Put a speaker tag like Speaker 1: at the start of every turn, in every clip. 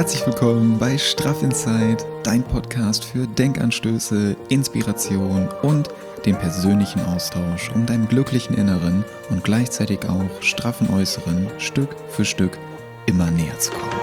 Speaker 1: Herzlich willkommen bei Straff Inside, dein Podcast für Denkanstöße, Inspiration und den persönlichen Austausch, um deinem glücklichen Inneren und gleichzeitig auch straffen Äußeren Stück für Stück immer näher zu kommen.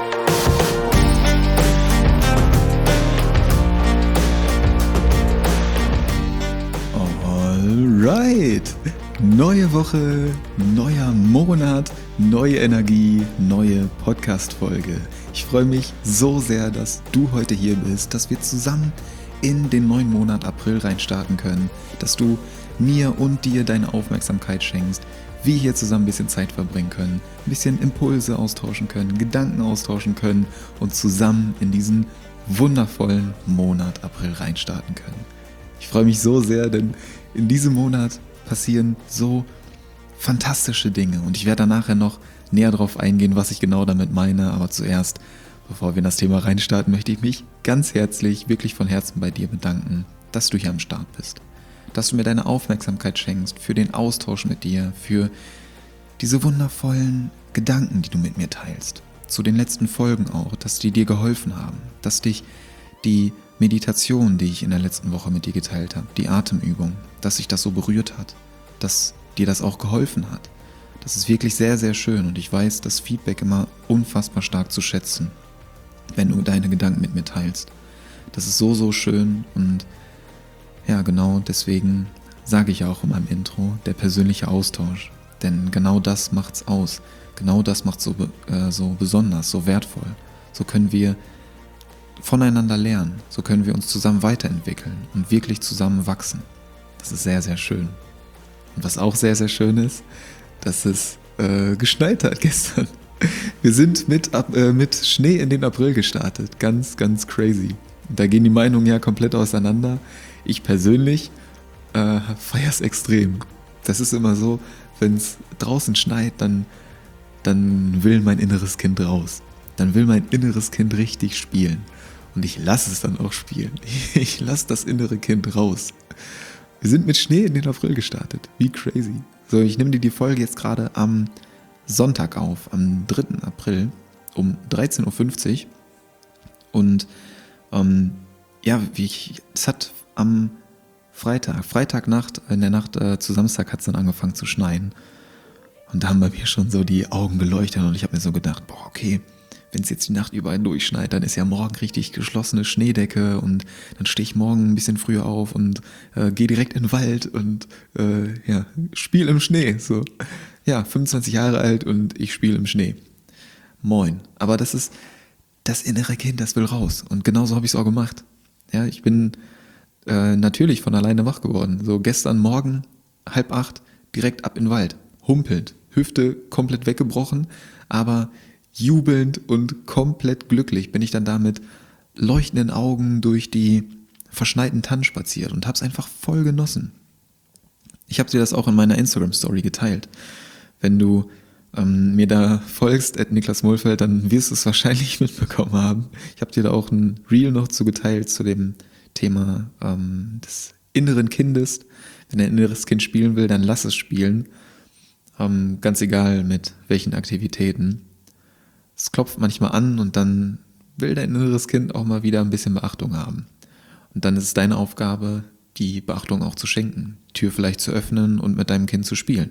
Speaker 1: Alright, neue Woche, neuer Monat, neue Energie, neue Podcast-Folge. Ich freue mich so sehr, dass du heute hier bist, dass wir zusammen in den neuen Monat April reinstarten können, dass du mir und dir deine Aufmerksamkeit schenkst, wir hier zusammen ein bisschen Zeit verbringen können, ein bisschen Impulse austauschen können, Gedanken austauschen können und zusammen in diesen wundervollen Monat April reinstarten können. Ich freue mich so sehr, denn in diesem Monat passieren so fantastische Dinge und ich werde da nachher noch näher drauf eingehen, was ich genau damit meine, aber zuerst, bevor wir in das Thema reinstarten, möchte ich mich ganz herzlich, wirklich von Herzen bei dir bedanken, dass du hier am Start bist, dass du mir deine Aufmerksamkeit schenkst für den Austausch mit dir, für diese wundervollen Gedanken, die du mit mir teilst, zu den letzten Folgen auch, dass die dir geholfen haben, dass dich die Meditation, die ich in der letzten Woche mit dir geteilt habe, die Atemübung, dass sich das so berührt hat, dass dir das auch geholfen hat. Das ist wirklich sehr, sehr schön und ich weiß das Feedback immer unfassbar stark zu schätzen, wenn du deine Gedanken mit mir teilst. Das ist so, so schön und ja, genau deswegen sage ich auch in meinem Intro, der persönliche Austausch. Denn genau das macht's aus. Genau das macht's so besonders, so wertvoll. So können wir voneinander lernen. So können wir uns zusammen weiterentwickeln und wirklich zusammen wachsen. Das ist sehr, sehr schön. Und was auch sehr, sehr schön ist, dass es geschneit hat gestern. Wir sind mit Schnee in den April gestartet. Ganz, ganz crazy. Da gehen die Meinungen ja komplett auseinander. Ich persönlich feiere es extrem. Das ist immer so, wenn es draußen schneit, dann will mein inneres Kind raus. Dann will mein inneres Kind richtig spielen. Und ich lasse es dann auch spielen. Ich lasse das innere Kind raus. Wir sind mit Schnee in den April gestartet. Wie crazy. So, ich nehme dir die Folge jetzt gerade am Sonntag auf, am 3. April um 13.50 Uhr. Und es hat am Freitagnacht, in der Nacht zu Samstag hat es dann angefangen zu schneien. Und da haben bei mir schon so die Augen geleuchtet und ich habe mir so gedacht, boah, okay, wenn es jetzt die Nacht überall durchschneit, dann ist ja morgen richtig geschlossene Schneedecke und dann stehe ich morgen ein bisschen früher auf und gehe direkt in den Wald und spiele im Schnee. So, ja, 25 Jahre alt und ich spiele im Schnee. Moin. Aber das ist das innere Kind, das will raus. Und genauso habe ich es auch gemacht. Ja, ich bin natürlich von alleine wach geworden. So gestern Morgen, 7:30, direkt ab in den Wald. Humpelnd, Hüfte komplett weggebrochen, aber jubelnd und komplett glücklich bin ich dann da mit leuchtenden Augen durch die verschneiten Tannen spaziert und habe es einfach voll genossen. Ich habe dir das auch in meiner Instagram-Story geteilt. Wenn du mir da folgst, @Niklas-Mohlfeld, dann wirst du es wahrscheinlich mitbekommen haben. Ich habe dir da auch ein Reel noch zugeteilt zu dem Thema des inneren Kindes. Wenn dein inneres Kind spielen will, dann lass es spielen. Ganz egal mit welchen Aktivitäten. Es klopft manchmal an und dann will dein inneres Kind auch mal wieder ein bisschen Beachtung haben. Und dann ist es deine Aufgabe, die Beachtung auch zu schenken, die Tür vielleicht zu öffnen und mit deinem Kind zu spielen.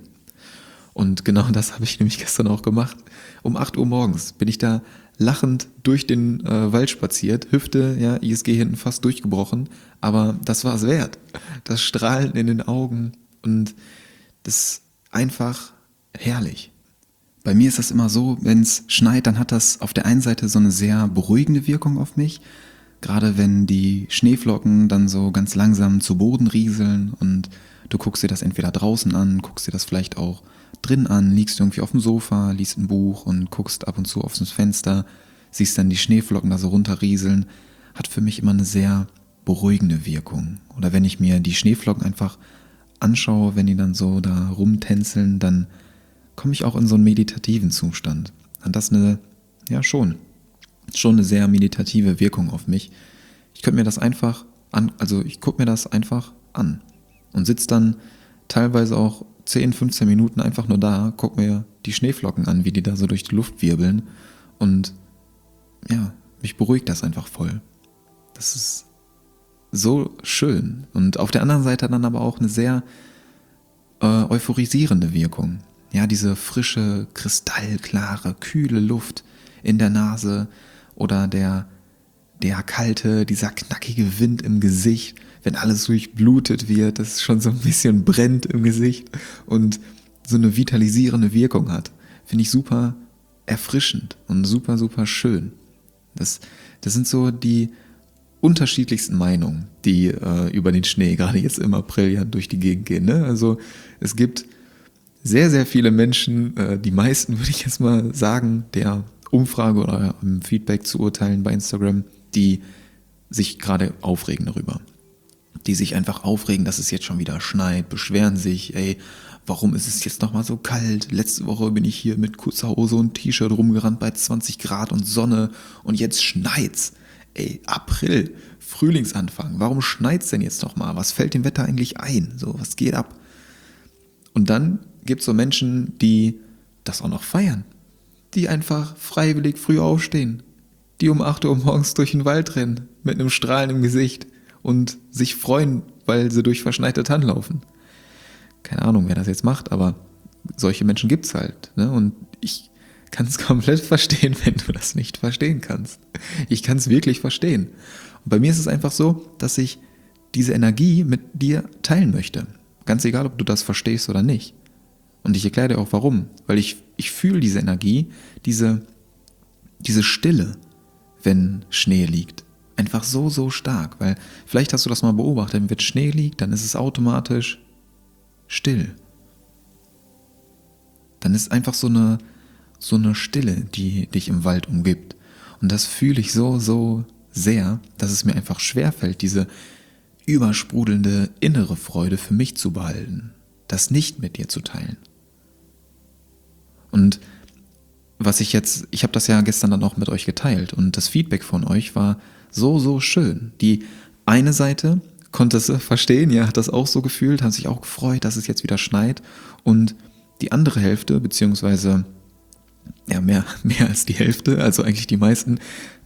Speaker 1: Und genau das habe ich nämlich gestern auch gemacht. Um 8 Uhr morgens bin ich da lachend durch den Wald spaziert, Hüfte, ja, ISG hinten fast durchgebrochen, aber das war es wert. Das Strahlen in den Augen und das ist einfach herrlich. Bei mir ist das immer so, wenn es schneit, dann hat das auf der einen Seite so eine sehr beruhigende Wirkung auf mich. Gerade wenn die Schneeflocken dann so ganz langsam zu Boden rieseln und du guckst dir das entweder draußen an, guckst dir das vielleicht auch drin an, liegst irgendwie auf dem Sofa, liest ein Buch und guckst ab und zu aufs Fenster, siehst dann die Schneeflocken da so runterrieseln, hat für mich immer eine sehr beruhigende Wirkung. Oder wenn ich mir die Schneeflocken einfach anschaue, wenn die dann so da rumtänzeln, dann komme ich auch in so einen meditativen Zustand. Und das schon eine sehr meditative Wirkung auf mich. Ich könnte mir das einfach ich gucke mir das einfach an und sitze dann teilweise auch 10, 15 Minuten einfach nur da, gucke mir die Schneeflocken an, wie die da so durch die Luft wirbeln und mich beruhigt das einfach voll. Das ist so schön. Und auf der anderen Seite dann aber auch eine sehr euphorisierende Wirkung. Ja, diese frische, kristallklare, kühle Luft in der Nase oder der kalte, dieser knackige Wind im Gesicht, wenn alles durchblutet wird, das schon so ein bisschen brennt im Gesicht und so eine vitalisierende Wirkung hat. Finde ich super erfrischend und super, super schön. Das sind so die unterschiedlichsten Meinungen, die über den Schnee, gerade jetzt im April, ja durch die Gegend gehen. Ne? Also es gibt sehr, sehr viele Menschen, die meisten würde ich jetzt mal sagen, der Umfrage oder im Feedback zu urteilen bei Instagram, die sich gerade aufregen darüber. Die sich einfach aufregen, dass es jetzt schon wieder schneit, beschweren sich, ey, warum ist es jetzt nochmal so kalt? Letzte Woche bin ich hier mit kurzer Hose und T-Shirt rumgerannt bei 20 Grad und Sonne und jetzt schneit's. Ey, April, Frühlingsanfang, warum schneit's denn jetzt nochmal? Was fällt dem Wetter eigentlich ein? So, was geht ab? Und dann gibt's so Menschen, die das auch noch feiern. Die einfach freiwillig früh aufstehen. Die um 8 Uhr morgens durch den Wald rennen, mit einem Strahlen im Gesicht und sich freuen, weil sie durch verschneite Tannen laufen. Keine Ahnung, wer das jetzt macht, aber solche Menschen gibt's halt. Ne? Und ich kann es komplett verstehen, wenn du das nicht verstehen kannst. Ich kann es wirklich verstehen. Und bei mir ist es einfach so, dass ich diese Energie mit dir teilen möchte. Ganz egal, ob du das verstehst oder nicht. Und ich erkläre dir auch warum. Weil ich fühle diese Energie, diese Stille, wenn Schnee liegt. Einfach so, so stark. Weil vielleicht hast du das mal beobachtet, wenn Schnee liegt, dann ist es automatisch still. Dann ist einfach so eine Stille, die dich im Wald umgibt. Und das fühle ich so, so sehr, dass es mir einfach schwerfällt, diese übersprudelnde innere Freude für mich zu behalten, das nicht mit dir zu teilen. Und ich habe das ja gestern dann auch mit euch geteilt und das Feedback von euch war so, so schön. Die eine Seite konnte es verstehen, ja, hat das auch so gefühlt, hat sich auch gefreut, dass es jetzt wieder schneit und die andere Hälfte, beziehungsweise ja, mehr als die Hälfte, also eigentlich die meisten,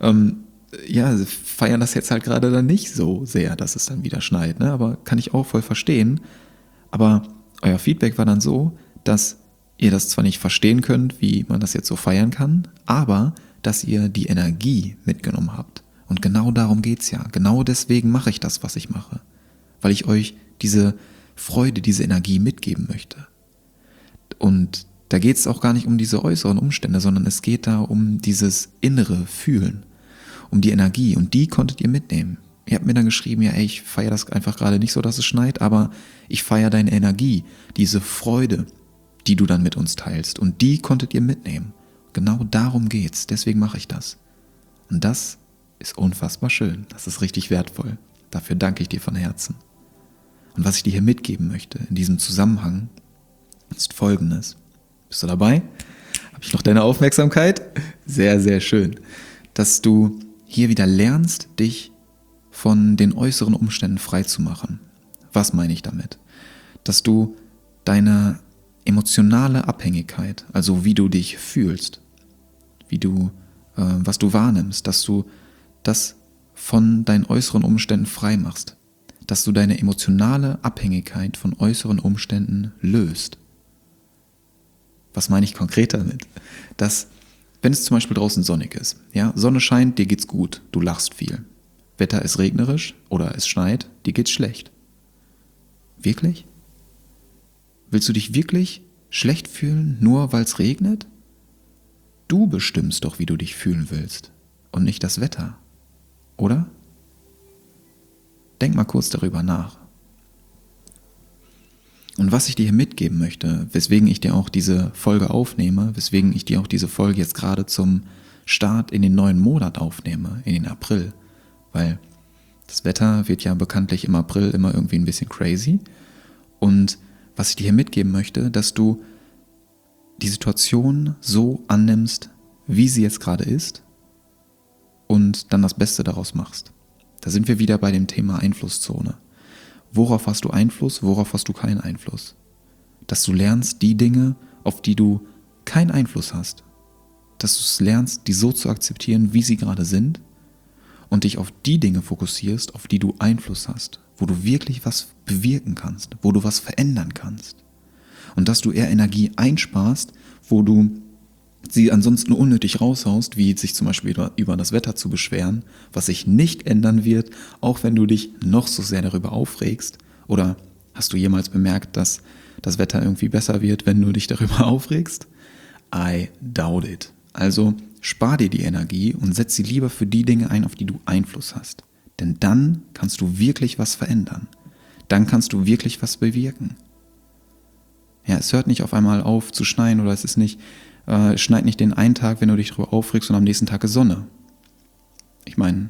Speaker 1: feiern das jetzt halt gerade dann nicht so sehr, dass es dann wieder schneit, ne? Aber kann ich auch voll verstehen. Aber euer Feedback war dann so, dass ihr das zwar nicht verstehen könnt, wie man das jetzt so feiern kann, aber dass ihr die Energie mitgenommen habt. Und genau darum geht's ja. Genau deswegen mache ich das, was ich mache. Weil ich euch diese Freude, diese Energie mitgeben möchte. Und da geht es auch gar nicht um diese äußeren Umstände, sondern es geht da um dieses innere Fühlen, um die Energie. Und die konntet ihr mitnehmen. Ihr habt mir dann geschrieben, ja, ey, ich feiere das einfach gerade nicht so, dass es schneit, aber ich feiere deine Energie, diese Freude, die du dann mit uns teilst. Und die konntet ihr mitnehmen. Genau darum geht's. Deswegen mache ich das. Und das ist unfassbar schön. Das ist richtig wertvoll. Dafür danke ich dir von Herzen. Und was ich dir hier mitgeben möchte in diesem Zusammenhang ist Folgendes. Bist du dabei? Habe ich noch deine Aufmerksamkeit? Sehr, sehr schön. Dass du hier wieder lernst, dich von den äußeren Umständen frei zu machen. Was meine ich damit? Dass du deine emotionale Abhängigkeit, also wie du dich fühlst, was du wahrnimmst, dass du das von deinen äußeren Umständen frei machst. Dass du deine emotionale Abhängigkeit von äußeren Umständen löst. Was meine ich konkret damit? Dass, wenn es zum Beispiel draußen sonnig ist, ja, Sonne scheint, dir geht's gut, du lachst viel. Wetter ist regnerisch oder es schneit, dir geht's schlecht. Wirklich? Willst du dich wirklich schlecht fühlen, nur weil es regnet? Du bestimmst doch, wie du dich fühlen willst und nicht das Wetter, oder? Denk mal kurz darüber nach. Und was ich dir hier mitgeben möchte, weswegen ich dir auch diese Folge aufnehme, weswegen ich dir auch diese Folge jetzt gerade zum Start in den neuen Monat aufnehme, in den April, weil das Wetter wird ja bekanntlich im April immer irgendwie ein bisschen crazy. Und was ich dir hier mitgeben möchte, dass du die Situation so annimmst, wie sie jetzt gerade ist und dann das Beste daraus machst. Da sind wir wieder bei dem Thema Einflusszone. Worauf hast du Einfluss, worauf hast du keinen Einfluss? Dass du lernst, die Dinge, auf die du keinen Einfluss hast, dass du es lernst, die so zu akzeptieren, wie sie gerade sind und dich auf die Dinge fokussierst, auf die du Einfluss hast, wo du wirklich was bewirken kannst, wo du was verändern kannst. Und dass du eher Energie einsparst, wo du sie ansonsten unnötig raushaust, wie sich zum Beispiel über das Wetter zu beschweren, was sich nicht ändern wird, auch wenn du dich noch so sehr darüber aufregst. Oder hast du jemals bemerkt, dass das Wetter irgendwie besser wird, wenn du dich darüber aufregst? I doubt it. Also spar dir die Energie und setz sie lieber für die Dinge ein, auf die du Einfluss hast. Denn dann kannst du wirklich was verändern. Dann kannst du wirklich was bewirken. Ja, es hört nicht auf einmal auf zu schneien oder es schneit nicht den einen Tag, wenn du dich darüber aufregst und am nächsten Tag ist Sonne. Ich meine,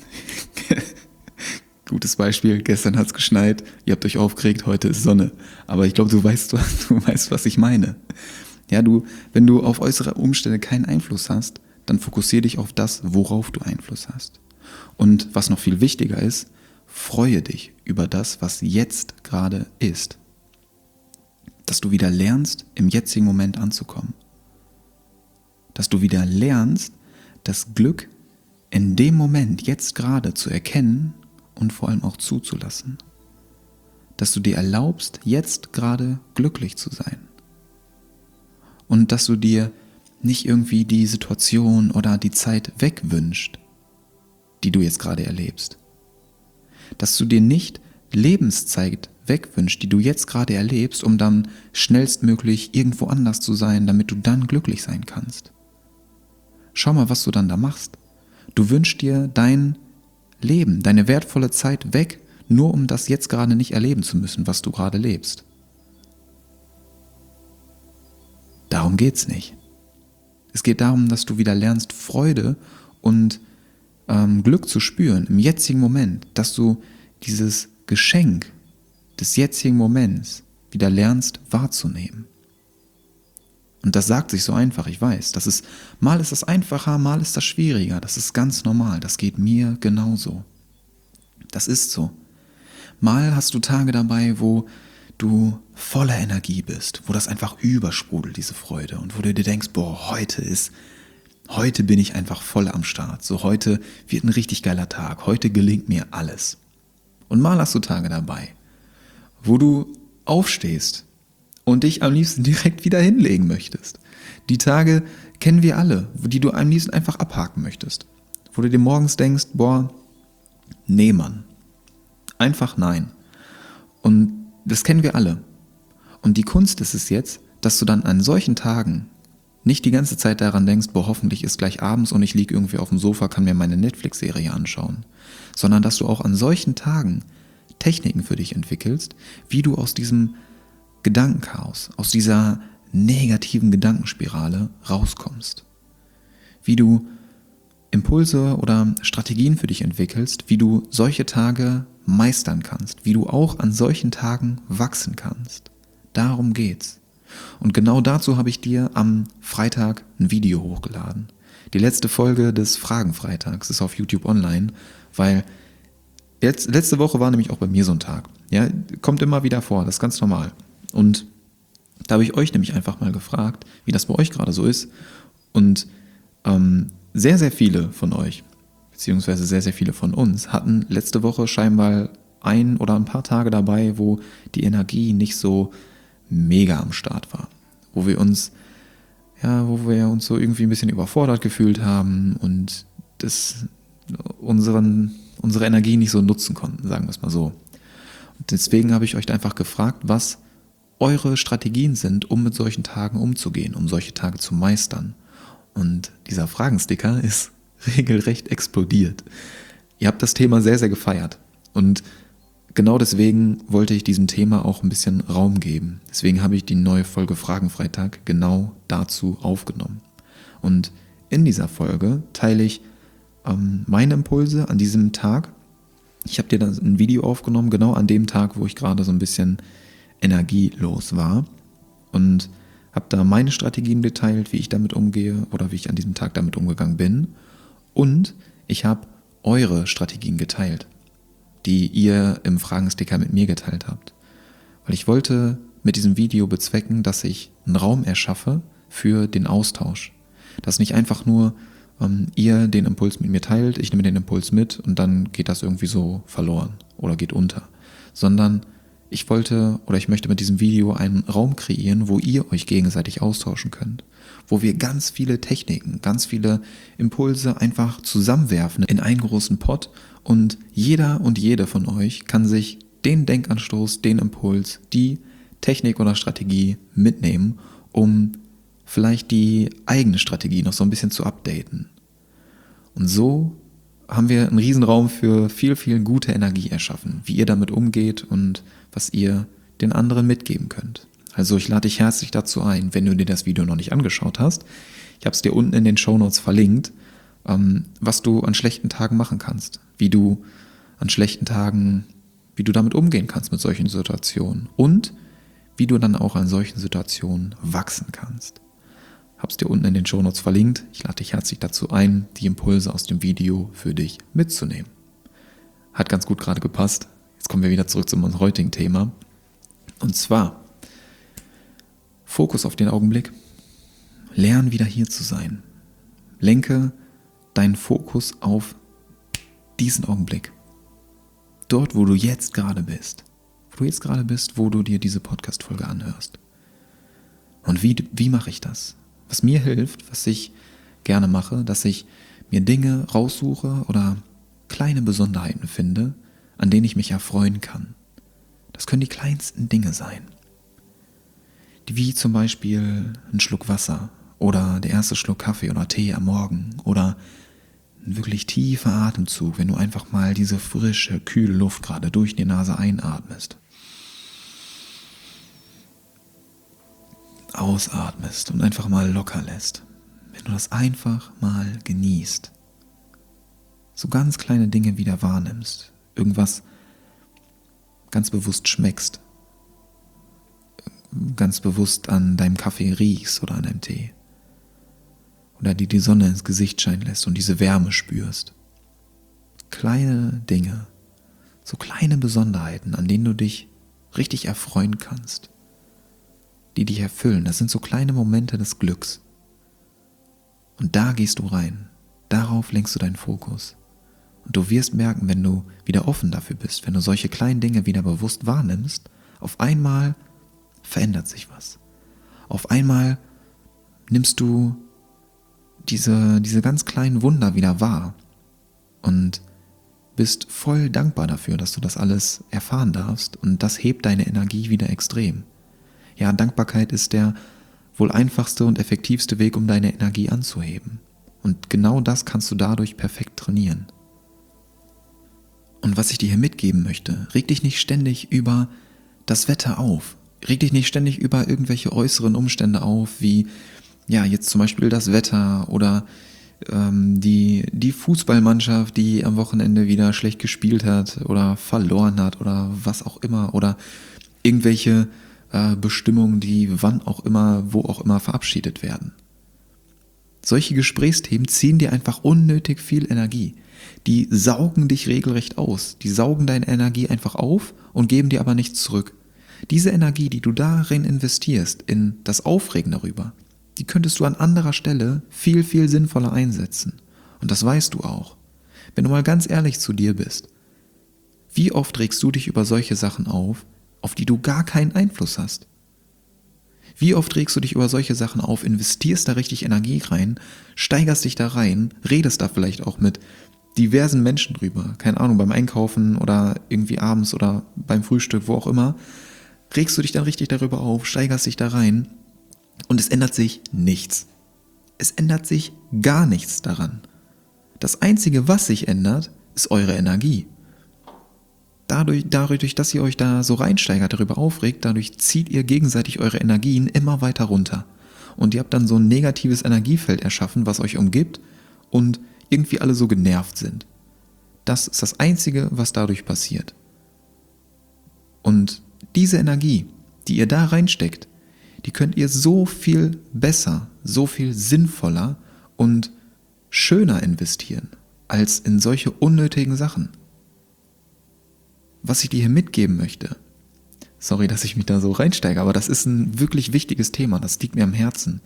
Speaker 1: gutes Beispiel, gestern hat es geschneit, ihr habt euch aufgeregt, heute ist Sonne. Aber ich glaube, du weißt, was ich meine. Ja, wenn du auf äußere Umstände keinen Einfluss hast, dann fokussiere dich auf das, worauf du Einfluss hast. Und was noch viel wichtiger ist, freue dich über das, was jetzt gerade ist. Dass du wieder lernst, im jetzigen Moment anzukommen. Dass du wieder lernst, das Glück in dem Moment, jetzt gerade, zu erkennen und vor allem auch zuzulassen. Dass du dir erlaubst, jetzt gerade glücklich zu sein. Und dass du dir nicht irgendwie die Situation oder die Zeit wegwünschst, die du jetzt gerade erlebst. Dass du dir nicht Lebenszeit wegwünschst, die du jetzt gerade erlebst, um dann schnellstmöglich irgendwo anders zu sein, damit du dann glücklich sein kannst. Schau mal, was du dann da machst. Du wünschst dir dein Leben, deine wertvolle Zeit weg, nur um das jetzt gerade nicht erleben zu müssen, was du gerade lebst. Darum geht's nicht. Es geht darum, dass du wieder lernst, Freude und Glück zu spüren im jetzigen Moment, dass du dieses Geschenk des jetzigen Moments wieder lernst wahrzunehmen. Und das sagt sich so einfach, ich weiß. Mal ist das einfacher, mal ist das schwieriger. Das ist ganz normal. Das geht mir genauso. Das ist so. Mal hast du Tage dabei, wo du voller Energie bist, wo das einfach übersprudelt, diese Freude. Und wo du dir denkst, boah, heute bin ich einfach voll am Start. So, heute wird ein richtig geiler Tag. Heute gelingt mir alles. Und mal hast du Tage dabei, wo du aufstehst und dich am liebsten direkt wieder hinlegen möchtest. Die Tage kennen wir alle, die du am liebsten einfach abhaken möchtest. Wo du dir morgens denkst, boah, nee Mann, einfach nein. Und das kennen wir alle. Und die Kunst ist es jetzt, dass du dann an solchen Tagen nicht die ganze Zeit daran denkst, boah, hoffentlich ist gleich abends und ich liege irgendwie auf dem Sofa, kann mir meine Netflix-Serie anschauen. Sondern dass du auch an solchen Tagen Techniken für dich entwickelst, wie du aus diesem Gedankenchaos, aus dieser negativen Gedankenspirale rauskommst. Wie du Impulse oder Strategien für dich entwickelst, wie du solche Tage meistern kannst, wie du auch an solchen Tagen wachsen kannst. Darum geht's. Und genau dazu habe ich dir am Freitag ein Video hochgeladen. Die letzte Folge des Fragenfreitags ist auf YouTube online, weil letzte Woche war nämlich auch bei mir so ein Tag. Ja, kommt immer wieder vor, das ist ganz normal. Und da habe ich euch nämlich einfach mal gefragt, wie das bei euch gerade so ist. Und sehr, sehr viele von euch, beziehungsweise sehr, sehr viele von uns, hatten letzte Woche scheinbar ein oder ein paar Tage dabei, wo die Energie nicht so mega am Start war. Wo wir uns so irgendwie ein bisschen überfordert gefühlt haben und unsere Energie nicht so nutzen konnten, sagen wir es mal so. Und deswegen habe ich euch einfach gefragt, was eure Strategien sind, um mit solchen Tagen umzugehen, um solche Tage zu meistern. Und dieser Fragensticker ist regelrecht explodiert. Ihr habt das Thema sehr, sehr gefeiert. Und genau deswegen wollte ich diesem Thema auch ein bisschen Raum geben. Deswegen habe ich die neue Folge Fragenfreitag genau dazu aufgenommen. Und in dieser Folge teile ich meine Impulse an diesem Tag. Ich habe dir dann ein Video aufgenommen, genau an dem Tag, wo ich gerade so ein bisschen energielos war. Und habe da meine Strategien geteilt, wie ich damit umgehe oder wie ich an diesem Tag damit umgegangen bin. Und ich habe eure Strategien geteilt, die ihr im Fragensticker mit mir geteilt habt. Weil ich wollte mit diesem Video bezwecken, dass ich einen Raum erschaffe für den Austausch. Dass nicht einfach nur ihr den Impuls mit mir teilt, ich nehme den Impuls mit und dann geht das irgendwie so verloren oder geht unter. Sondern ich möchte mit diesem Video einen Raum kreieren, wo ihr euch gegenseitig austauschen könnt. Wo wir ganz viele Techniken, ganz viele Impulse einfach zusammenwerfen in einen großen Pott und jeder und jede von euch kann sich den Denkanstoß, den Impuls, die Technik oder Strategie mitnehmen, um vielleicht die eigene Strategie noch so ein bisschen zu updaten. Und so haben wir einen Riesenraum für viel, viel gute Energie erschaffen, wie ihr damit umgeht und was ihr den anderen mitgeben könnt. Also ich lade dich herzlich dazu ein, wenn du dir das Video noch nicht angeschaut hast. Ich habe es dir unten in den Shownotes verlinkt, was du an schlechten Tagen machen kannst, wie du damit umgehen kannst mit solchen Situationen und wie du dann auch an solchen Situationen wachsen kannst. Hab's dir unten in den Shownotes verlinkt. Ich lade dich herzlich dazu ein, die Impulse aus dem Video für dich mitzunehmen. Hat ganz gut gerade gepasst. Jetzt kommen wir wieder zurück zu unserem heutigen Thema. Und zwar Fokus auf den Augenblick. Lern wieder hier zu sein. Lenke deinen Fokus auf diesen Augenblick. Dort, wo du jetzt gerade bist. Wo du dir diese Podcast-Folge anhörst. Und wie mache ich das? Was mir hilft, was ich gerne mache, dass ich mir Dinge raussuche oder kleine Besonderheiten finde, an denen ich mich erfreuen kann. Das können die kleinsten Dinge sein. Wie zum Beispiel ein Schluck Wasser oder der erste Schluck Kaffee oder Tee am Morgen oder ein wirklich tiefer Atemzug, wenn du einfach mal diese frische, kühle Luft gerade durch die Nase einatmest. Ausatmest und einfach mal locker lässt. Wenn du das einfach mal genießt. So ganz kleine Dinge wieder wahrnimmst. Irgendwas ganz bewusst schmeckst. Ganz bewusst an deinem Kaffee riechst oder an deinem Tee. Oder dir die Sonne ins Gesicht scheinen lässt und diese Wärme spürst. Kleine Dinge. So kleine Besonderheiten, an denen du dich richtig erfreuen kannst. Die dich erfüllen. Das sind so kleine Momente des Glücks. Und da gehst du rein. Darauf lenkst du deinen Fokus. Und du wirst merken, wenn du wieder offen dafür bist, wenn du solche kleinen Dinge wieder bewusst wahrnimmst, auf einmal verändert sich was. Auf einmal nimmst du diese ganz kleinen Wunder wieder wahr und bist voll dankbar dafür, dass du das alles erfahren darfst und das hebt deine Energie wieder extrem. Ja, Dankbarkeit ist der wohl einfachste und effektivste Weg, um deine Energie anzuheben. Und genau das kannst du dadurch perfekt trainieren. Und was ich dir hier mitgeben möchte, reg dich nicht ständig über das Wetter auf. Reg dich nicht ständig über irgendwelche äußeren Umstände auf, wie ja jetzt zum Beispiel das Wetter oder die Fußballmannschaft, die am Wochenende wieder schlecht gespielt hat oder verloren hat oder was auch immer oder irgendwelche Bestimmungen, die wann auch immer, wo auch immer verabschiedet werden. Solche Gesprächsthemen ziehen dir einfach unnötig viel Energie. Die saugen dich regelrecht aus. Die saugen deine Energie einfach auf und geben dir aber nichts zurück. Diese Energie, die du darin investierst, in das Aufregen darüber, die könntest du an anderer Stelle viel, viel sinnvoller einsetzen. Und das weißt du auch. Wenn du mal ganz ehrlich zu dir bist, wie oft regst du dich über solche Sachen auf die du gar keinen Einfluss hast? Wie oft regst du dich über solche Sachen auf, investierst da richtig Energie rein, steigerst dich da rein, redest da vielleicht auch mit diversen Menschen drüber, keine Ahnung, beim Einkaufen oder irgendwie abends oder beim Frühstück, wo auch immer, regst du dich dann richtig darüber auf, steigerst dich da rein und es ändert sich nichts. Es ändert sich gar nichts daran. Das Einzige, was sich ändert, ist eure Energie. Dadurch, dass ihr euch da so reinsteigert, darüber aufregt, dadurch zieht ihr gegenseitig eure Energien immer weiter runter. Und ihr habt dann so ein negatives Energiefeld erschaffen, was euch umgibt und irgendwie alle so genervt sind. Das ist das Einzige, was dadurch passiert. Und diese Energie, die ihr da reinsteckt, die könnt ihr so viel besser, so viel sinnvoller und schöner investieren, als in solche unnötigen Sachen. Was ich dir hier mitgeben möchte, sorry, dass ich mich da so reinsteige, aber das ist ein wirklich wichtiges Thema, das liegt mir am Herzen.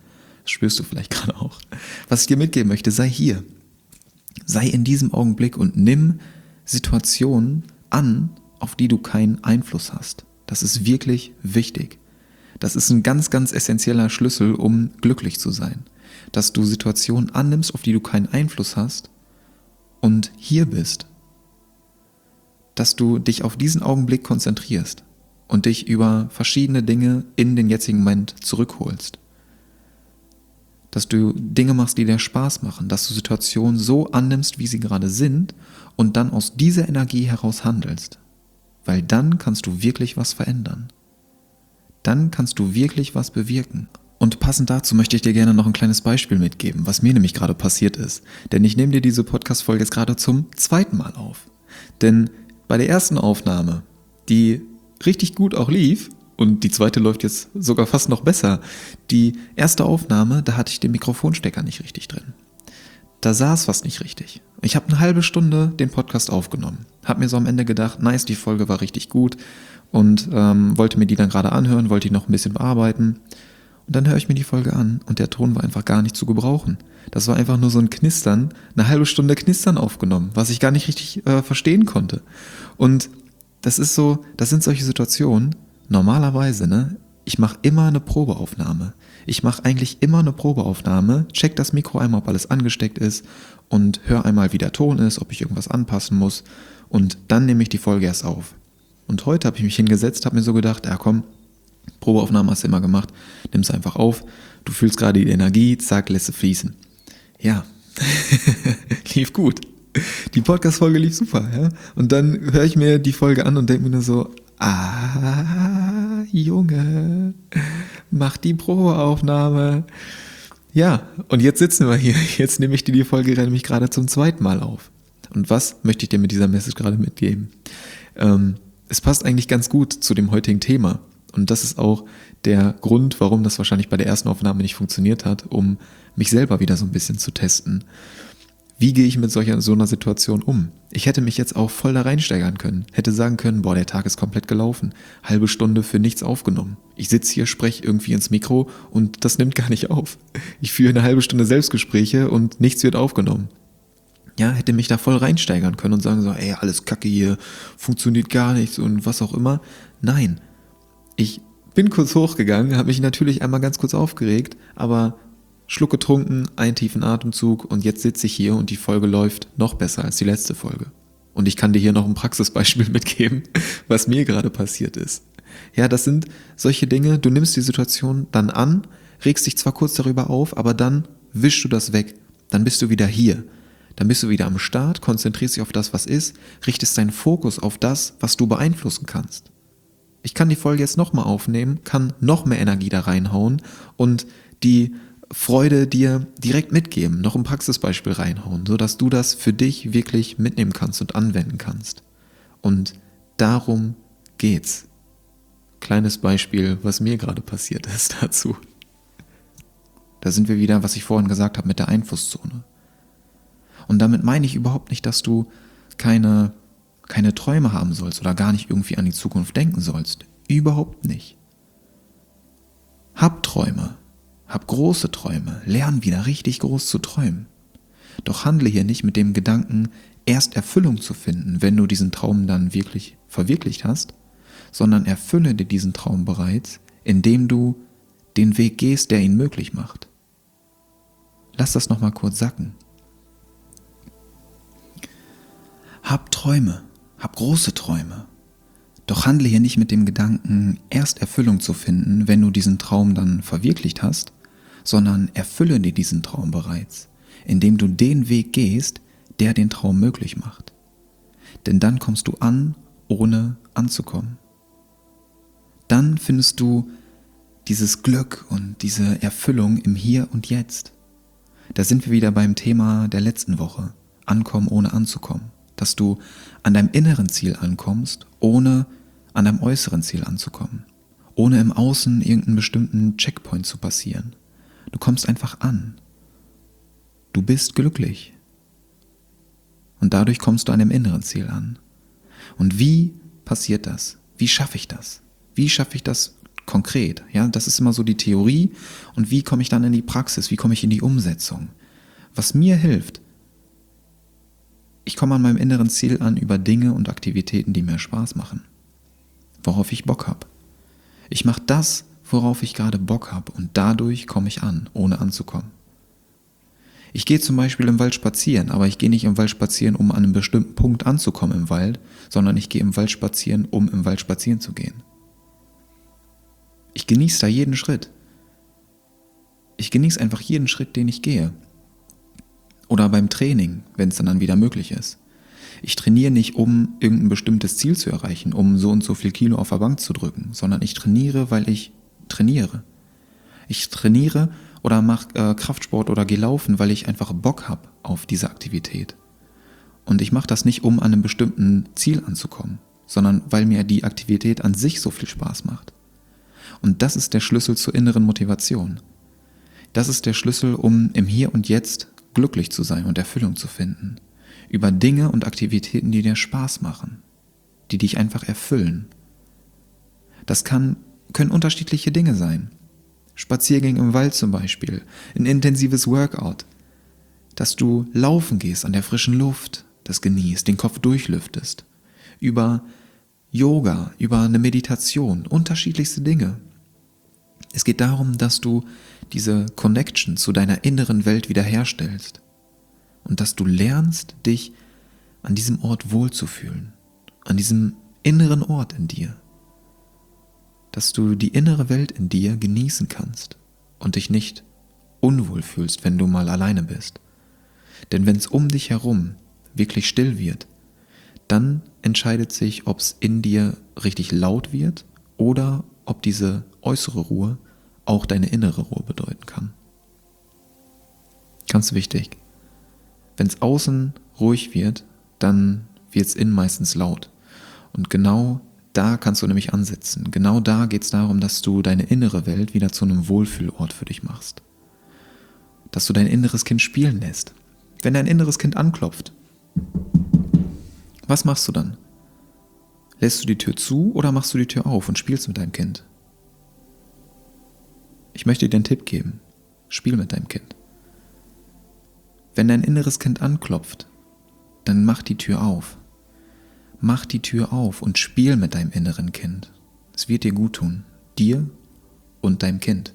Speaker 1: Das spürst du vielleicht gerade auch. Was ich dir mitgeben möchte, sei hier. Sei in diesem Augenblick und nimm Situationen an, auf die du keinen Einfluss hast. Das ist wirklich wichtig. Das ist ein ganz, ganz essentieller Schlüssel, um glücklich zu sein. Dass du Situationen annimmst, auf die du keinen Einfluss hast und hier bist. Dass du dich auf diesen Augenblick konzentrierst und dich über verschiedene Dinge in den jetzigen Moment zurückholst. Dass du Dinge machst, die dir Spaß machen, dass du Situationen so annimmst, wie sie gerade sind und dann aus dieser Energie heraus handelst. Weil dann kannst du wirklich was verändern. Dann kannst du wirklich was bewirken. Und passend dazu möchte ich dir gerne noch ein kleines Beispiel mitgeben, was mir nämlich gerade passiert ist. Denn ich nehme dir diese Podcast-Folge jetzt gerade zum zweiten Mal auf. Denn bei der ersten Aufnahme, die richtig gut auch lief, und die zweite läuft jetzt sogar fast noch besser, die erste Aufnahme, da hatte ich den Mikrofonstecker nicht richtig drin. Da saß was nicht richtig. Ich habe eine halbe Stunde den Podcast aufgenommen. Habe mir so am Ende gedacht, nice, die Folge war richtig gut und wollte mir die dann gerade anhören, wollte die noch ein bisschen bearbeiten. Und dann höre ich mir die Folge an und der Ton war einfach gar nicht zu gebrauchen. Das war einfach nur so ein Knistern, eine halbe Stunde Knistern aufgenommen, was ich gar nicht richtig verstehen konnte. Und das sind solche Situationen, normalerweise, ich mache immer eine Probeaufnahme. Ich mache eigentlich immer eine Probeaufnahme, check das Mikro einmal, ob alles angesteckt ist und höre einmal, wie der Ton ist, ob ich irgendwas anpassen muss und dann nehme ich die Folge erst auf. Und heute habe ich mich hingesetzt, habe mir so gedacht, ja komm, Probeaufnahme hast du immer gemacht, nimm es einfach auf, du fühlst gerade die Energie, zack, lässt sie fließen. Ja, lief gut. Die Podcast-Folge lief super, ja. Und dann höre ich mir die Folge an und denke mir nur so, Junge, mach die Probeaufnahme. Ja, und jetzt sitzen wir hier. Jetzt nehme ich dir die Folge nämlich gerade zum zweiten Mal auf. Und was möchte ich dir mit dieser Message gerade mitgeben? Es passt eigentlich ganz gut zu dem heutigen Thema. Und das ist auch der Grund, warum das wahrscheinlich bei der ersten Aufnahme nicht funktioniert hat, um mich selber wieder so ein bisschen zu testen. Wie gehe ich mit so einer Situation um? Ich hätte mich jetzt auch voll da reinsteigern können. Hätte sagen können, boah, der Tag ist komplett gelaufen. Halbe Stunde für nichts aufgenommen. Ich sitze hier, spreche irgendwie ins Mikro und das nimmt gar nicht auf. Ich führe eine halbe Stunde Selbstgespräche und nichts wird aufgenommen. Ja, hätte mich da voll reinsteigern können und sagen so, ey, alles Kacke hier, funktioniert gar nichts und was auch immer. Nein, ich bin kurz hochgegangen, habe mich natürlich einmal ganz kurz aufgeregt, aber Schluck getrunken, einen tiefen Atemzug und jetzt sitze ich hier und die Folge läuft noch besser als die letzte Folge. Und ich kann dir hier noch ein Praxisbeispiel mitgeben, was mir gerade passiert ist. Ja, das sind solche Dinge, du nimmst die Situation dann an, regst dich zwar kurz darüber auf, aber dann wischst du das weg. Dann bist du wieder hier. Dann bist du wieder am Start, konzentrierst dich auf das, was ist, richtest deinen Fokus auf das, was du beeinflussen kannst. Ich kann die Folge jetzt nochmal aufnehmen, kann noch mehr Energie da reinhauen und die Freude dir direkt mitgeben, noch ein Praxisbeispiel reinhauen, sodass du das für dich wirklich mitnehmen kannst und anwenden kannst. Und darum geht's. Kleines Beispiel, was mir gerade passiert ist dazu. Da sind wir wieder, was ich vorhin gesagt habe, mit der Einflusszone. Und damit meine ich überhaupt nicht, dass du keine Träume haben sollst oder gar nicht irgendwie an die Zukunft denken sollst. Überhaupt nicht. Hab Träume. Hab große Träume, lern wieder richtig groß zu träumen. Doch handle hier nicht mit dem Gedanken, erst Erfüllung zu finden, wenn du diesen Traum dann wirklich verwirklicht hast, sondern erfülle dir diesen Traum bereits, indem du den Weg gehst, der ihn möglich macht. Lass das nochmal kurz sacken. Hab Träume, hab große Träume. Doch handle hier nicht mit dem Gedanken, erst Erfüllung zu finden, wenn du diesen Traum dann verwirklicht hast, sondern erfülle dir diesen Traum bereits, indem du den Weg gehst, der den Traum möglich macht. Denn dann kommst du an, ohne anzukommen. Dann findest du dieses Glück und diese Erfüllung im Hier und Jetzt. Da sind wir wieder beim Thema der letzten Woche, ankommen, ohne anzukommen. Dass du an deinem inneren Ziel ankommst, ohne an deinem äußeren Ziel anzukommen. Ohne im Außen irgendeinen bestimmten Checkpoint zu passieren. Du kommst einfach an. Du bist glücklich. Und dadurch kommst du an dem inneren Ziel an. Und wie passiert das? Wie schaffe ich das? Wie schaffe ich das, konkret. Ja, das ist immer so die Theorie. Und wie komme ich dann in die Praxis? Wie komme ich in die Umsetzung? Was mir hilft, ich komme an meinem inneren Ziel an über Dinge und Aktivitäten, die mir Spaß machen. Worauf ich Bock habe. Ich mache das, worauf ich gerade Bock habe, und dadurch komme ich an, ohne anzukommen. Ich gehe zum Beispiel im Wald spazieren, aber ich gehe nicht im Wald spazieren, um an einem bestimmten Punkt anzukommen im Wald, sondern ich gehe im Wald spazieren, um im Wald spazieren zu gehen. Ich genieße da jeden Schritt. Ich genieße einfach jeden Schritt, den ich gehe. Oder beim Training, wenn es dann wieder möglich ist. Ich trainiere nicht, um irgendein bestimmtes Ziel zu erreichen, um so und so viel Kilo auf der Bank zu drücken, sondern ich trainiere, weil ich trainiere. Ich trainiere oder mache Kraftsport oder gehe laufen, weil ich einfach Bock habe auf diese Aktivität. Und ich mache das nicht, um an einem bestimmten Ziel anzukommen, sondern weil mir die Aktivität an sich so viel Spaß macht. Und das ist der Schlüssel zur inneren Motivation. Das ist der Schlüssel, um im Hier und Jetzt glücklich zu sein und Erfüllung zu finden. Über Dinge und Aktivitäten, die dir Spaß machen, die dich einfach erfüllen. Das können unterschiedliche Dinge sein. Spaziergänge im Wald zum Beispiel, ein intensives Workout, dass du laufen gehst an der frischen Luft, das genießt, den Kopf durchlüftest, über Yoga, über eine Meditation, unterschiedlichste Dinge. Es geht darum, dass du diese Connection zu deiner inneren Welt wiederherstellst und dass du lernst, dich an diesem Ort wohlzufühlen, an diesem inneren Ort in dir. Dass du die innere Welt in dir genießen kannst und dich nicht unwohl fühlst, wenn du mal alleine bist. Denn wenn es um dich herum wirklich still wird, dann entscheidet sich, ob es in dir richtig laut wird oder ob diese äußere Ruhe auch deine innere Ruhe bedeuten kann. Ganz wichtig. Wenn es außen ruhig wird, dann wird es innen meistens laut. Und genau da kannst du nämlich ansetzen. Genau da geht es darum, dass du deine innere Welt wieder zu einem Wohlfühlort für dich machst. Dass du dein inneres Kind spielen lässt. Wenn dein inneres Kind anklopft, was machst du dann? Lässt du die Tür zu oder machst du die Tür auf und spielst mit deinem Kind? Ich möchte dir einen Tipp geben. Spiel mit deinem Kind. Wenn dein inneres Kind anklopft, dann mach die Tür auf. Mach die Tür auf und spiel mit deinem inneren Kind. Es wird dir gut tun. Dir und deinem Kind.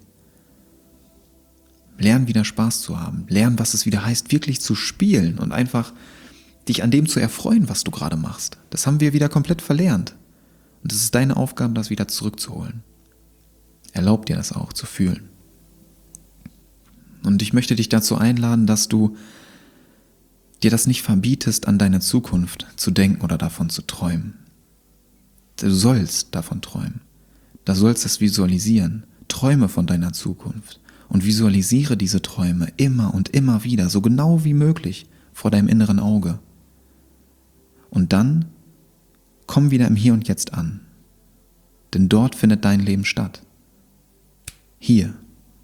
Speaker 1: Lern wieder Spaß zu haben. Lern, was es wieder heißt, wirklich zu spielen und einfach dich an dem zu erfreuen, was du gerade machst. Das haben wir wieder komplett verlernt. Und es ist deine Aufgabe, das wieder zurückzuholen. Erlaub dir das auch zu fühlen. Und ich möchte dich dazu einladen, dass du dir das nicht verbietest, an deine Zukunft zu denken oder davon zu träumen. Du sollst davon träumen. Du sollst es visualisieren. Träume von deiner Zukunft und visualisiere diese Träume immer und immer wieder, so genau wie möglich, vor deinem inneren Auge. Und dann komm wieder im Hier und Jetzt an. Denn dort findet dein Leben statt. Hier.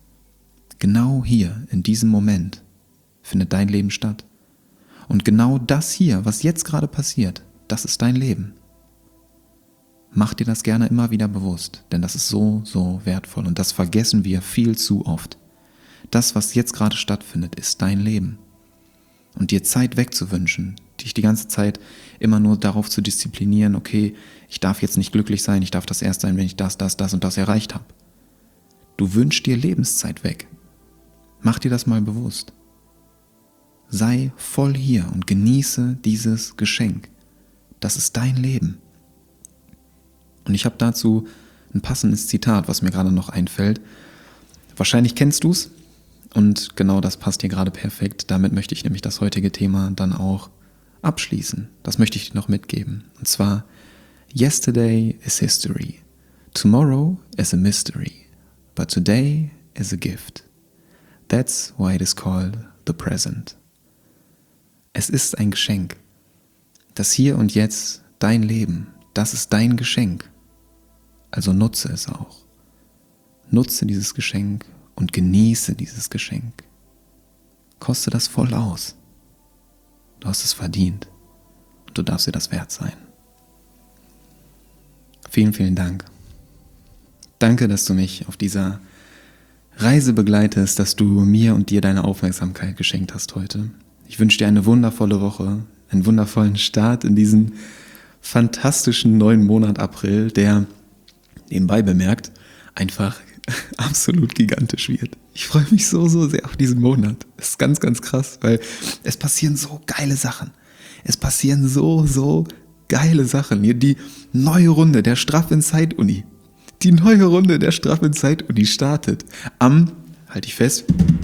Speaker 1: Genau hier, in diesem Moment, findet dein Leben statt. Und genau das hier, was jetzt gerade passiert, das ist dein Leben. Mach dir das gerne immer wieder bewusst, denn das ist so, so wertvoll und das vergessen wir viel zu oft. Das, was jetzt gerade stattfindet, ist dein Leben. Und dir Zeit wegzuwünschen, dich die ganze Zeit immer nur darauf zu disziplinieren, okay, ich darf jetzt nicht glücklich sein, ich darf das erst sein, wenn ich das und das erreicht habe. Du wünschst dir Lebenszeit weg. Mach dir das mal bewusst. Sei voll hier und genieße dieses Geschenk. Das ist dein Leben. Und ich habe dazu ein passendes Zitat, was mir gerade noch einfällt. Wahrscheinlich kennst du es und genau das passt dir gerade perfekt. Damit möchte ich nämlich das heutige Thema dann auch abschließen. Das möchte ich dir noch mitgeben. Und zwar, Yesterday is history. Tomorrow is a mystery. But today is a gift. That's why it is called the present. Es ist ein Geschenk. Das Hier und Jetzt, dein Leben, das ist dein Geschenk. Also nutze es auch. Nutze dieses Geschenk und genieße dieses Geschenk. Koste das voll aus. Du hast es verdient und du darfst dir das wert sein. Vielen, vielen Dank. Danke, dass du mich auf dieser Reise begleitest, dass du mir und dir deine Aufmerksamkeit geschenkt hast heute. Ich wünsche dir eine wundervolle Woche, einen wundervollen Start in diesen fantastischen neuen Monat April, der, nebenbei bemerkt, einfach absolut gigantisch wird. Ich freue mich so sehr auf diesen Monat. Das ist ganz, ganz krass, weil es passieren so geile Sachen. Es passieren so geile Sachen. Hier die neue Runde der Straff Inside Uni. Die neue Runde der Straff Inside Uni startet am, halte ich fest,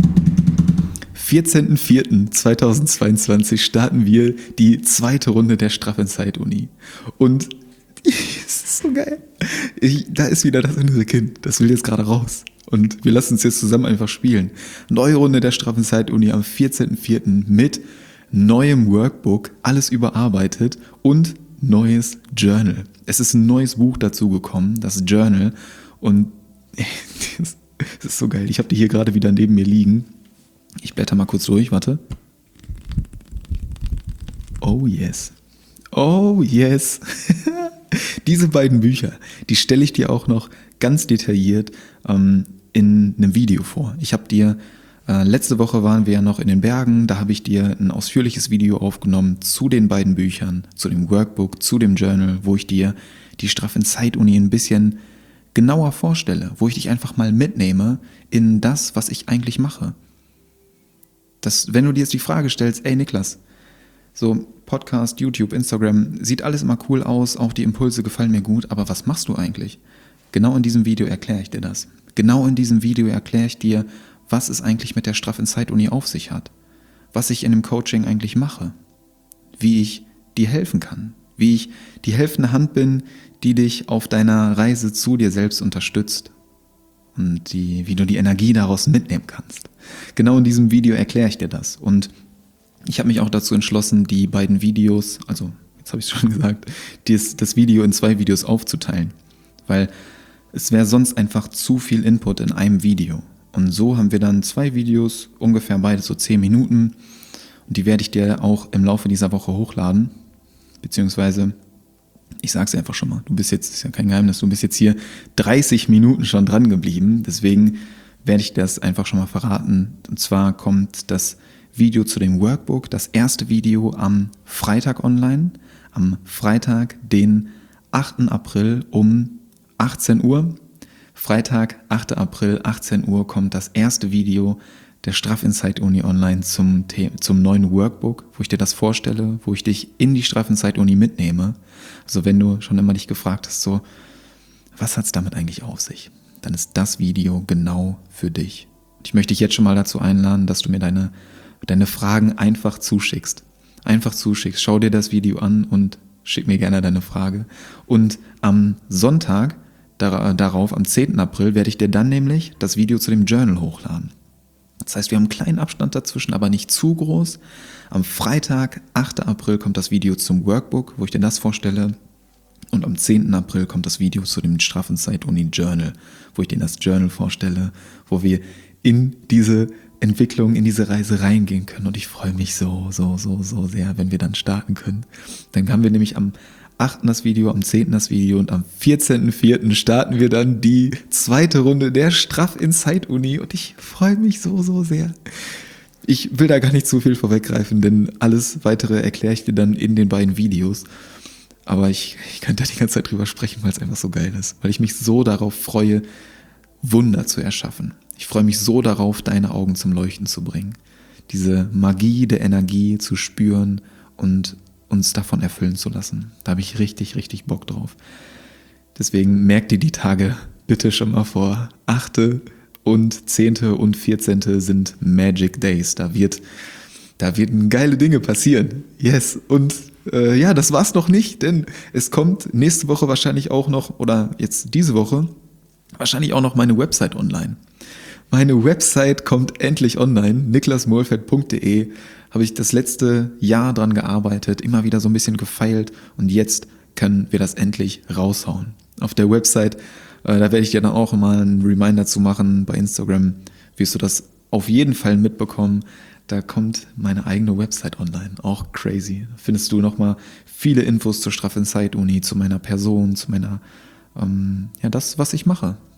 Speaker 1: 14.04.2022 starten wir die zweite Runde der Straff Inside Uni. Und es ist so geil. Da ist wieder das innere Kind. Das will jetzt gerade raus. Und wir lassen es jetzt zusammen einfach spielen. Neue Runde der Straff Inside Uni am 14.04. mit neuem Workbook, alles überarbeitet und neues Journal. Es ist ein neues Buch dazu gekommen, das Journal. Und das ist so geil. Ich habe die hier gerade wieder neben mir liegen. Ich blätter mal kurz durch, warte. Oh yes. Oh yes. Diese beiden Bücher, die stelle ich dir auch noch ganz detailliert in einem Video vor. Ich habe dir, letzte Woche waren wir ja noch in den Bergen, da habe ich dir ein ausführliches Video aufgenommen zu den beiden Büchern, zu dem Workbook, zu dem Journal, wo ich dir die Straff Inside Uni ein bisschen genauer vorstelle, wo ich dich einfach mal mitnehme in das, was ich eigentlich mache. Wenn du dir jetzt die Frage stellst, ey Niklas, so Podcast, YouTube, Instagram, sieht alles immer cool aus, auch die Impulse gefallen mir gut, aber was machst du eigentlich? Genau in diesem Video erkläre ich dir das. Genau in diesem Video erkläre ich dir, was es eigentlich mit der Straff Inside Uni auf sich hat, was ich in dem Coaching eigentlich mache, wie ich dir helfen kann, wie ich die helfende Hand bin, die dich auf deiner Reise zu dir selbst unterstützt und wie du die Energie daraus mitnehmen kannst. Genau in diesem Video erkläre ich dir das und ich habe mich auch dazu entschlossen, die beiden Videos, also jetzt habe ich es schon gesagt, das Video in 2 Videos aufzuteilen, weil es wäre sonst einfach zu viel Input in einem Video. Und so haben wir dann 2 Videos, ungefähr beide so 10 Minuten und die werde ich dir auch im Laufe dieser Woche hochladen, beziehungsweise ich sage es einfach schon mal, du bist jetzt, ist ja kein Geheimnis, du bist jetzt hier 30 Minuten schon dran geblieben, deswegen werde ich das einfach schon mal verraten. Und zwar kommt das Video zu dem Workbook, das erste Video am Freitag online, am Freitag, den 8. April um 18 Uhr. Freitag, 8. April, 18 Uhr kommt das erste Video der Straff Inside Uni online zum neuen Workbook, wo ich dir das vorstelle, wo ich dich in die Straff Inside Uni mitnehme. Also wenn du schon immer dich gefragt hast, so, was hat es damit eigentlich auf sich? Dann ist das Video genau für dich. Ich möchte dich jetzt schon mal dazu einladen, dass du mir deine Fragen einfach zuschickst. Schau dir das Video an und schick mir gerne deine Frage. Und am Sonntag, darauf, am 10. April, werde ich dir dann nämlich das Video zu dem Journal hochladen. Das heißt, wir haben einen kleinen Abstand dazwischen, aber nicht zu groß. Am Freitag, 8. April, kommt das Video zum Workbook, wo ich dir das vorstelle. Und am 10. April kommt das Video zu dem Straff Inside Uni Journal, wo ich dir das Journal vorstelle, wo wir in diese Entwicklung, in diese Reise reingehen können. Und ich freue mich so sehr, wenn wir dann starten können. Dann haben wir nämlich am 8. das Video, am 10. das Video und am 14.04. starten wir dann die zweite Runde der Straff Inside Uni und ich freue mich so sehr. Ich will da gar nicht zu viel vorweggreifen, denn alles Weitere erkläre ich dir dann in den beiden Videos. Aber ich könnte da die ganze Zeit drüber sprechen, weil es einfach so geil ist. Weil ich mich so darauf freue, Wunder zu erschaffen. Ich freue mich so darauf, deine Augen zum Leuchten zu bringen. Diese Magie der Energie zu spüren und uns davon erfüllen zu lassen. Da habe ich richtig Bock drauf. Deswegen merkt dir die Tage bitte schon mal vor. 8. und 10. und 14. sind Magic Days. Da werden geile Dinge passieren. Yes. Und das war's noch nicht, denn es kommt nächste Woche wahrscheinlich auch noch, oder jetzt diese Woche, wahrscheinlich auch noch meine Website online. Meine Website kommt endlich online, niklasmohlfeld.de. Habe ich das letzte Jahr dran gearbeitet, immer wieder so ein bisschen gefeilt und jetzt können wir das endlich raushauen. Auf der Website, da werde ich dir dann auch mal einen Reminder zu machen, bei Instagram wirst du das auf jeden Fall mitbekommen. Da kommt meine eigene Website online, auch crazy. Da findest du nochmal viele Infos zur Straff Inside Uni, zu meiner Person, zu meiner, das, was ich mache.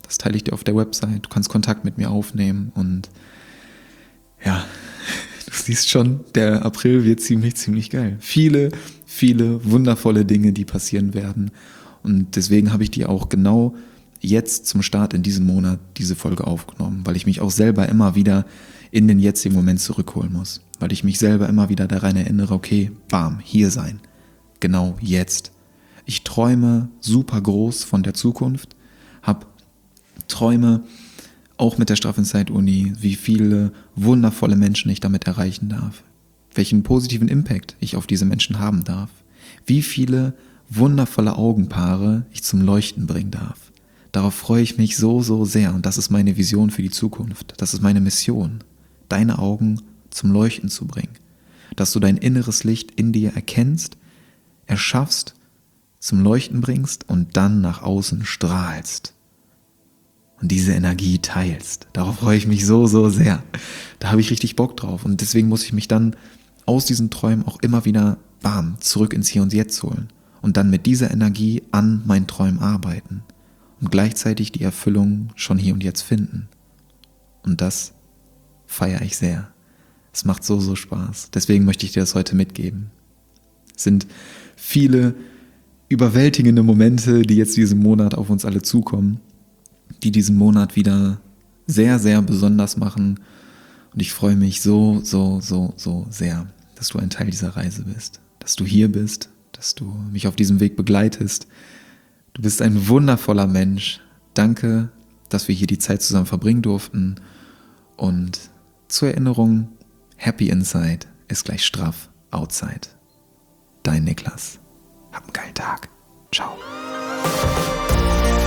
Speaker 1: Das teile ich dir auf der Website. Du kannst Kontakt mit mir aufnehmen und ja, du siehst schon, der April wird ziemlich geil. Viele wundervolle Dinge, die passieren werden. Und deswegen habe ich dir auch genau jetzt zum Start in diesem Monat diese Folge aufgenommen, weil ich mich auch selber immer wieder in den jetzigen Moment zurückholen muss. Weil ich mich selber immer wieder daran erinnere, okay, bam, hier sein. Genau jetzt. Ich träume super groß von der Zukunft, habe Träume auch mit der Straff Inside Uni, wie viele wundervolle Menschen ich damit erreichen darf, welchen positiven Impact ich auf diese Menschen haben darf, wie viele wundervolle Augenpaare ich zum Leuchten bringen darf. Darauf freue ich mich so sehr und das ist meine Vision für die Zukunft. Das ist meine Mission, deine Augen zum Leuchten zu bringen, dass du dein inneres Licht in dir erkennst, erschaffst, zum Leuchten bringst und dann nach außen strahlst und diese Energie teilst. Darauf freue ich mich so sehr. Da habe ich richtig Bock drauf und deswegen muss ich mich dann aus diesen Träumen auch immer wieder zurück ins Hier und Jetzt holen und dann mit dieser Energie an meinen Träumen arbeiten und gleichzeitig die Erfüllung schon hier und jetzt finden. Und das feiere ich sehr. Es macht so Spaß. Deswegen möchte ich dir das heute mitgeben. Es sind viele überwältigende Momente, die jetzt diesen Monat auf uns alle zukommen, die diesen Monat wieder sehr besonders machen. Und ich freue mich so sehr, dass du ein Teil dieser Reise bist, dass du hier bist, dass du mich auf diesem Weg begleitest. Du bist ein wundervoller Mensch. Danke, dass wir hier die Zeit zusammen verbringen durften. Und zur Erinnerung, Happy Inside ist gleich straff Outside. Dein Niklas. Hab einen geilen Tag. Ciao.